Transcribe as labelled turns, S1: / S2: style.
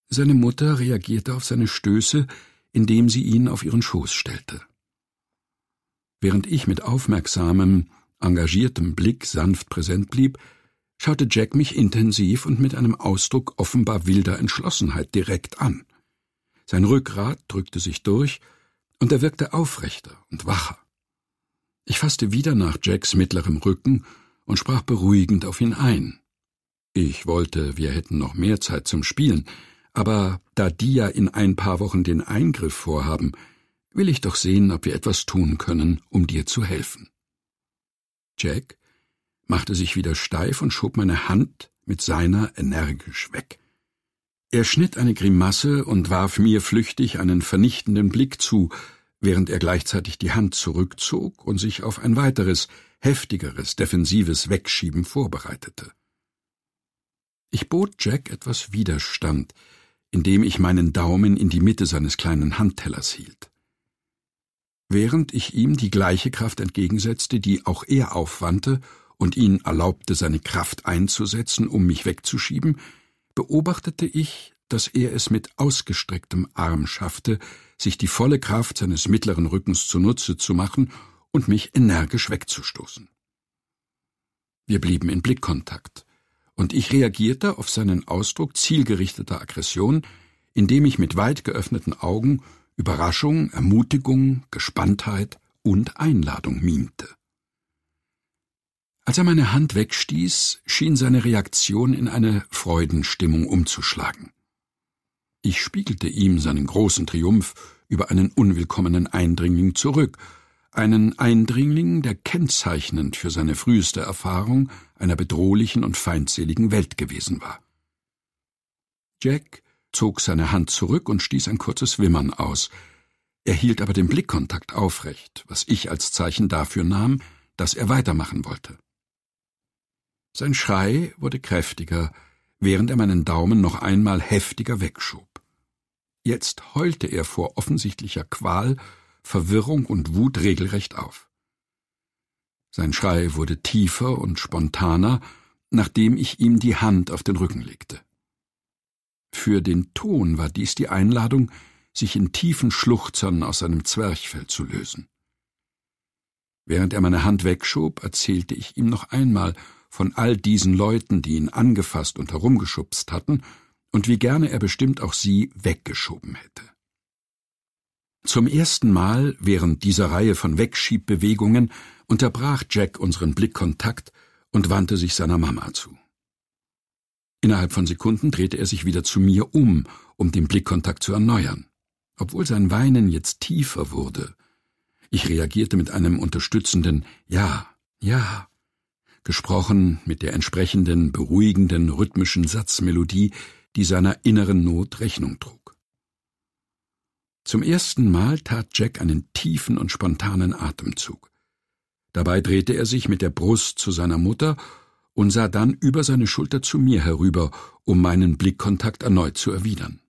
S1: Seine Mutter reagierte auf seine Stöße, indem sie ihn auf ihren Schoß stellte. Während ich mit aufmerksamem, engagiertem Blick sanft präsent blieb, schaute Jack mich intensiv und mit einem Ausdruck offenbar wilder Entschlossenheit direkt an. Sein Rückgrat drückte sich durch, und er wirkte aufrechter und wacher. Ich fasste wieder nach Jacks mittlerem Rücken und sprach beruhigend auf ihn ein. Ich wollte, wir hätten noch mehr Zeit zum Spielen, aber da die ja in ein paar Wochen den Eingriff vorhaben, will ich doch sehen, ob wir etwas tun können, um dir zu helfen. Jack machte sich wieder steif und schob meine Hand mit seiner energisch weg. Er schnitt eine Grimasse und warf mir flüchtig einen vernichtenden Blick zu, während er gleichzeitig die Hand zurückzog und sich auf ein weiteres, heftigeres, defensives Wegschieben vorbereitete. Ich bot Jack etwas Widerstand, indem ich meinen Daumen in die Mitte seines kleinen Handtellers hielt. Während ich ihm die gleiche Kraft entgegensetzte, die auch er aufwandte und ihn erlaubte, seine Kraft einzusetzen, um mich wegzuschieben, beobachtete ich, dass er es mit ausgestrecktem Arm schaffte, sich die volle Kraft seines mittleren Rückens zunutze zu machen und mich energisch wegzustoßen. Wir blieben in Blickkontakt, und ich reagierte auf seinen Ausdruck zielgerichteter Aggression, indem ich mit weit geöffneten Augen Überraschung, Ermutigung, Gespanntheit und Einladung mimte. Als er meine Hand wegstieß, schien seine Reaktion in eine Freudenstimmung umzuschlagen. Ich spiegelte ihm seinen großen Triumph über einen unwillkommenen Eindringling zurück, einen Eindringling, der kennzeichnend für seine früheste Erfahrung einer bedrohlichen und feindseligen Welt gewesen war. Jack zog seine Hand zurück und stieß ein kurzes Wimmern aus. Er hielt aber den Blickkontakt aufrecht, was ich als Zeichen dafür nahm, dass er weitermachen wollte. Sein Schrei wurde kräftiger, während er meinen Daumen noch einmal heftiger wegschob. Jetzt heulte er vor offensichtlicher Qual, Verwirrung und Wut regelrecht auf. Sein Schrei wurde tiefer und spontaner, nachdem ich ihm die Hand auf den Rücken legte. Für den Ton war dies die Einladung, sich in tiefen Schluchzern aus seinem Zwerchfell zu lösen. Während er meine Hand wegschob, erzählte ich ihm noch einmal von all diesen Leuten, die ihn angefasst und herumgeschubst hatten, und wie gerne er bestimmt auch sie weggeschoben hätte. Zum ersten Mal während dieser Reihe von Wegschiebbewegungen unterbrach Jack unseren Blickkontakt und wandte sich seiner Mama zu. Innerhalb von Sekunden drehte er sich wieder zu mir um den Blickkontakt zu erneuern. Obwohl sein Weinen jetzt tiefer wurde, ich reagierte mit einem unterstützenden Ja, ja, gesprochen mit der entsprechenden, beruhigenden, rhythmischen Satzmelodie, die seiner inneren Not Rechnung trug. Zum ersten Mal tat Jack einen tiefen und spontanen Atemzug. Dabei drehte er sich mit der Brust zu seiner Mutter und sah dann über seine Schulter zu mir herüber, um meinen Blickkontakt erneut zu erwidern.